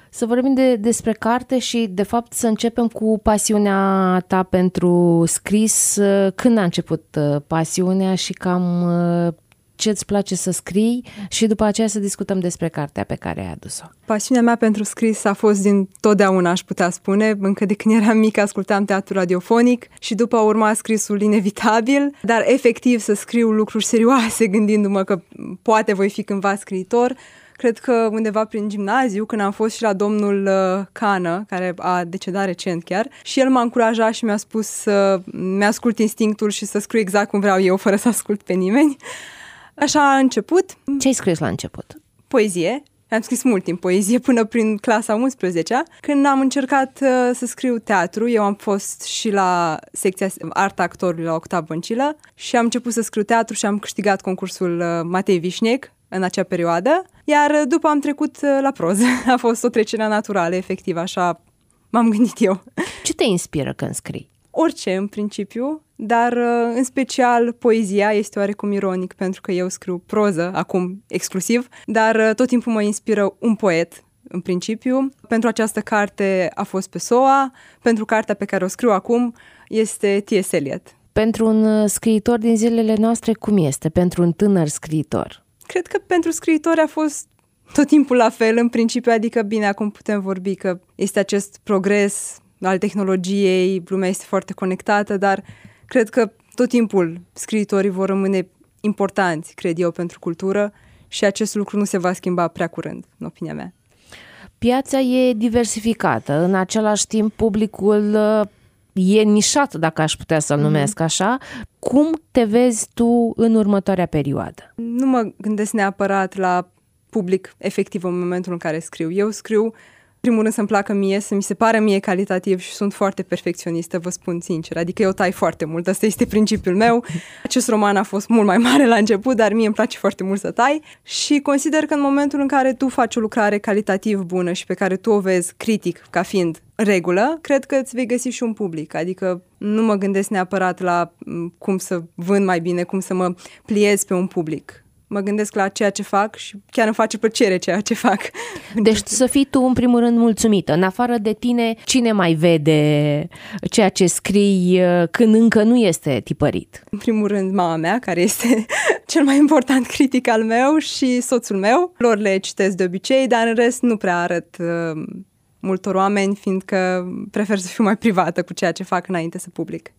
Să vorbim despre carte și, de fapt, să începem cu pasiunea ta pentru scris. Când a început pasiunea și cam ce îți place să scrii și după aceea să discutăm despre cartea pe care ai adus-o. Pasiunea mea pentru scris a fost din totdeauna, aș putea spune. Încă de când eram mică ascultam teatru radiofonic și după a urmat scrisul inevitabil, dar efectiv să scriu lucruri serioase gândindu-mă că poate voi fi cândva scriitor. Cred că undeva prin gimnaziu, când am fost și la domnul Cană, care a decedat recent chiar, și el m-a încurajat și mi-a spus să mi-ascult instinctul și să scriu exact cum vreau eu, fără să ascult pe nimeni. Așa a început. Ce ai scris la început? Poezie. Am scris mult timp poezie până prin clasa 11-a. Când am încercat să scriu teatru, eu am fost și la secția Arta Actorului la Octav Băncilă și am început să scriu teatru și am câștigat concursul Matei Vișnec în acea perioadă, iar după am trecut la proză. A fost o trecere naturală, efectiv, așa m-am gândit eu. Ce te inspiră când scrii? Orice, în principiu, dar în special poezia este oarecum ironic pentru că eu scriu proză, acum exclusiv, dar tot timpul mă inspiră un poet, în principiu. Pentru această carte a fost Pessoa, pentru cartea pe care o scriu acum este T.S. Eliot. Pentru un scriitor din zilele noastre, cum este? Pentru un tânăr scriitor? Cred că pentru scriitori a fost tot timpul la fel, în principiu, adică bine, acum putem vorbi că este acest progres al tehnologiei, lumea este foarte conectată, dar cred că tot timpul scriitorii vor rămâne importanți, cred eu, pentru cultură și acest lucru nu se va schimba prea curând, în opinia mea. Piața e diversificată, în același timp publicul e nișat, dacă aș putea să-l numesc așa. Cum te vezi tu în următoarea perioadă? Nu mă gândesc neapărat la public efectiv în momentul în care scriu. Eu scriu primul rând să-mi placă mie, să mi se pare mie calitativ și sunt foarte perfecționistă, vă spun sincer. Adică eu tai foarte mult, ăsta este principiul meu. Acest roman a fost mult mai mare la început, dar mie îmi place foarte mult să tai și consider că în momentul în care tu faci o lucrare calitativ bună și pe care tu o vezi critic ca fiind regulă, cred că îți vei găsi și un public. Adică nu mă gândesc neapărat la cum să vând mai bine, cum să mă pliez pe un public. Mă gândesc la ceea ce fac și chiar îmi face plăcere ceea ce fac. Deci să fii tu în primul rând mulțumită. În afară de tine, cine mai vede ceea ce scrii când încă nu este tipărit? În primul rând mama mea, care este cel mai important critic al meu, și soțul meu. Lor le citesc de obicei, dar în rest nu prea arăt multor oameni, fiindcă prefer să fiu mai privată cu ceea ce fac înainte să public.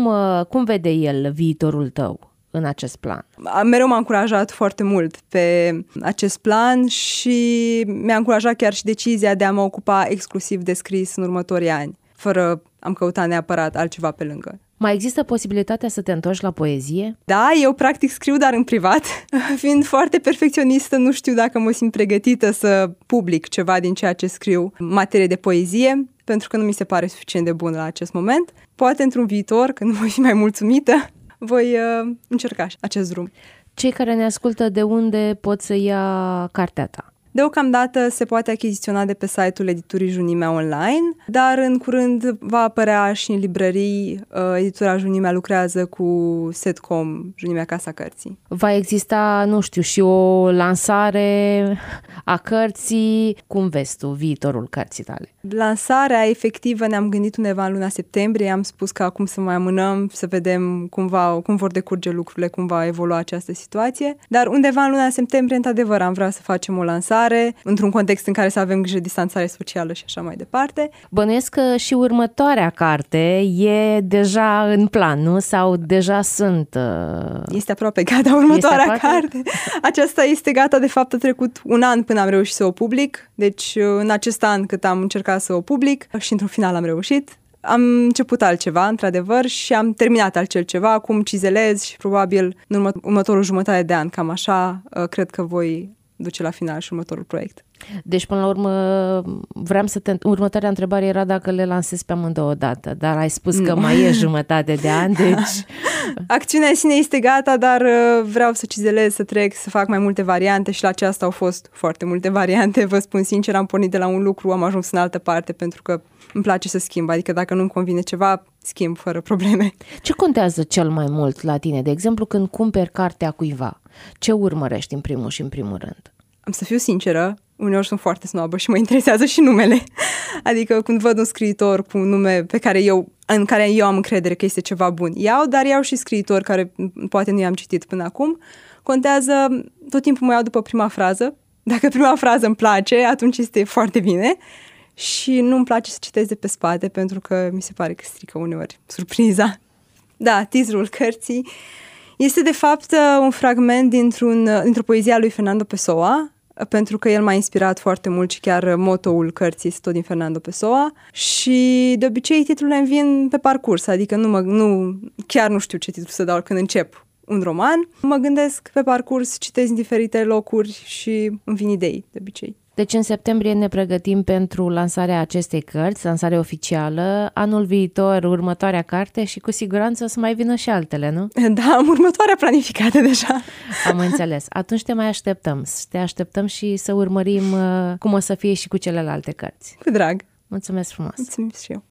Cum vede el viitorul tău în acest plan? Mereu m-a încurajat foarte mult pe acest plan și mi-a încurajat chiar și decizia de a mă ocupa exclusiv de scris în următorii ani, fără am căutat neapărat altceva pe lângă. Mai există posibilitatea să te întorci la poezie? Da, eu practic scriu, dar în privat. Fiind foarte perfecționistă, nu știu dacă mă simt pregătită să public ceva din ceea ce scriu în materie de poezie, pentru că nu mi se pare suficient de bun la acest moment. Poate într-un viitor, când voi fi mai mulțumită, voi încerca acest drum. Cei care ne ascultă, de unde pot să ia cartea ta? Deocamdată se poate achiziționa de pe site-ul editurii Junimea online, dar în curând va apărea și în librării. Editura Junimea lucrează cu Setcom, Junimea Casa Cărții. Va exista, nu știu, și o lansare a cărții. Cum vezi tu viitorul cărții tale? Lansarea efectivă ne-am gândit undeva în luna septembrie. Am spus că acum să mai amânăm, să vedem cum vor decurge lucrurile, cum va evolua această situație. Dar undeva în luna septembrie, într-adevăr, am vrea să facem o lansare într-un context în care să avem grijă de distanțare socială și așa mai departe. Bănuiesc că și următoarea carte e deja în plan, nu? Sau deja sunt... Este aproape gata următoarea carte. Aceasta este gata, de fapt a trecut un an până am reușit să o public. Deci în acest an cât am încercat să o public și într-un final am reușit. Am început altceva, într-adevăr, și am terminat altceva. Acum cizelez și probabil în următorul jumătate de an, cam așa, cred că voi duce la final și următorul proiect. Deci, până la urmă, următoarea întrebare era dacă le lansezi pe amândouă odată, dar ai spus că mai e jumătate de an, deci... Acțiunea în sine este gata, dar vreau să cizelez, să trec, să fac mai multe variante și la aceasta au fost foarte multe variante. Vă spun sincer, am pornit de la un lucru, am ajuns în altă parte pentru că îmi place să schimb, adică dacă nu-mi convine ceva, schimb fără probleme. Ce contează cel mai mult la tine? De exemplu, când cumperi cartea cuiva, ce urmărești în primul și în primul rând? Am să fiu sinceră, uneori sunt foarte snobă și mă interesează și numele. Adică când văd un scriitor cu un nume în care eu am încredere că este ceva bun, dar iau și scriitori care poate nu i-am citit până acum. Contează, tot timpul mă iau după prima frază. Dacă prima frază îmi place, atunci este foarte bine. Și nu-mi place să citesc de pe spate, pentru că mi se pare că strică uneori surpriza. Da, titlul cărții este de fapt un fragment dintr-o poezie a lui Fernando Pessoa, pentru că el m-a inspirat foarte mult și chiar motoul cărții este tot din Fernando Pessoa și de obicei titlurile îmi vin pe parcurs, adică chiar nu știu ce titlu să dau când încep un roman. Mă gândesc pe parcurs, citesc în diferite locuri și îmi vin idei de obicei. Deci în septembrie ne pregătim pentru lansarea acestei cărți, lansarea oficială, anul viitor următoarea carte și cu siguranță o să mai vină și altele, nu? Da, am următoarea planificată deja. Am înțeles. Atunci te mai așteptăm. Te așteptăm și să urmărim cum o să fie și cu celelalte cărți. Cu drag. Mulțumesc frumos. Mulțumesc și eu.